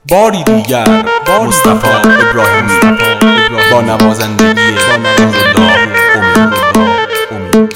باری دیگر مصطفی ابراهیمی با نوازندگی امید.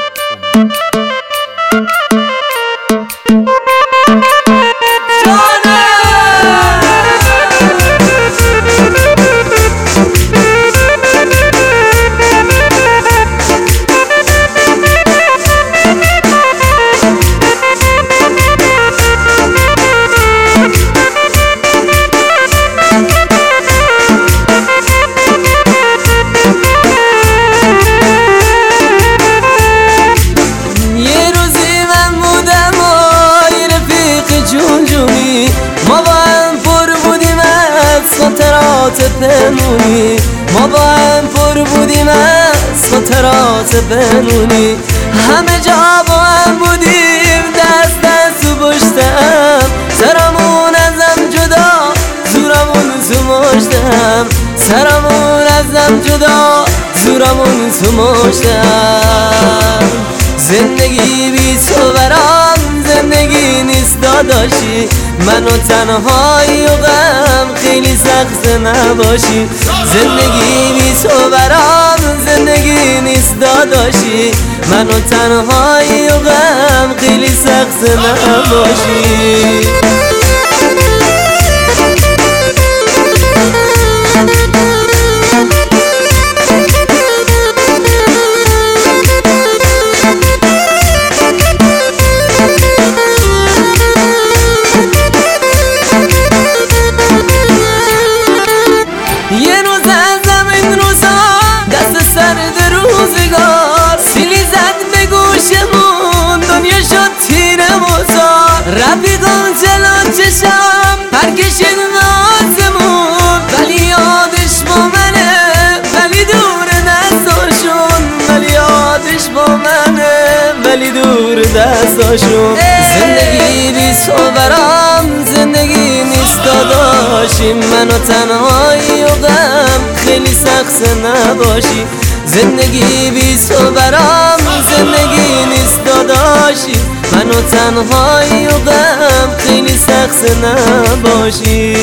ما با هم پر بودیم از خاطرات بمونی، همه جا با هم بودیم، دست دست تو پشتم، سرمون ازم جدا زورمون تو مشتم، سرمون ازم جدا زورمون تو مشتم. زندگی بی تو برام زندگی نیست داداشی، منو تنهایی و غم خیلی سخت نباشی. زندگی بی تو برام زندگی نیست داداشی، منو تنهایی و غم خیلی سخت نباشی. رفیقان جلو چشم هر کشید نازمون، ولی یادش با منه، ولی دور دستاشون، ولی یادش با منه، ولی دور دستاشون. زندگی بی تو برام زندگی نیست داداشی، منو تنهایی و غم خیلی سخت نباشی. زندگی بی تو برام زندگی نیست داداشی، منو تنهایی و غم خیلی سخت نباشی.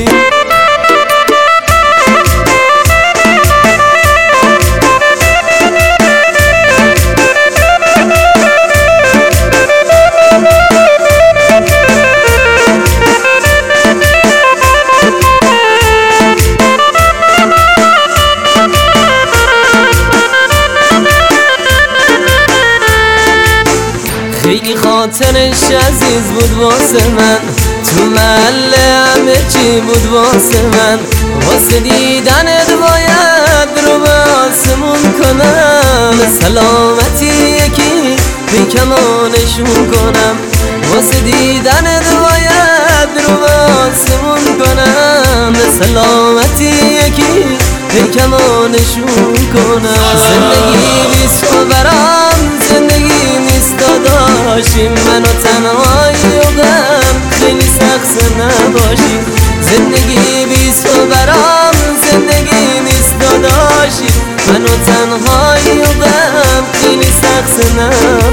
خیلی خاطرش عزیز بود واسه من، تو محله همه چی بود واسه من، واسه دیدنت باید رو به آسمون کنم، سلامتی یکی بی کمانشون کنم، واسه دیدنت باید رو به آسمون کنم، سلامتی یکی بی کمانشون کنم. زندگی بی تو برام زندگی نیست داداشی، منو تنهایی و غم خیلی سخت نباشی. زندگی بی تو برام زندگی نیست داداشی، منو تنهایی و غم خیلی سخت نباشی.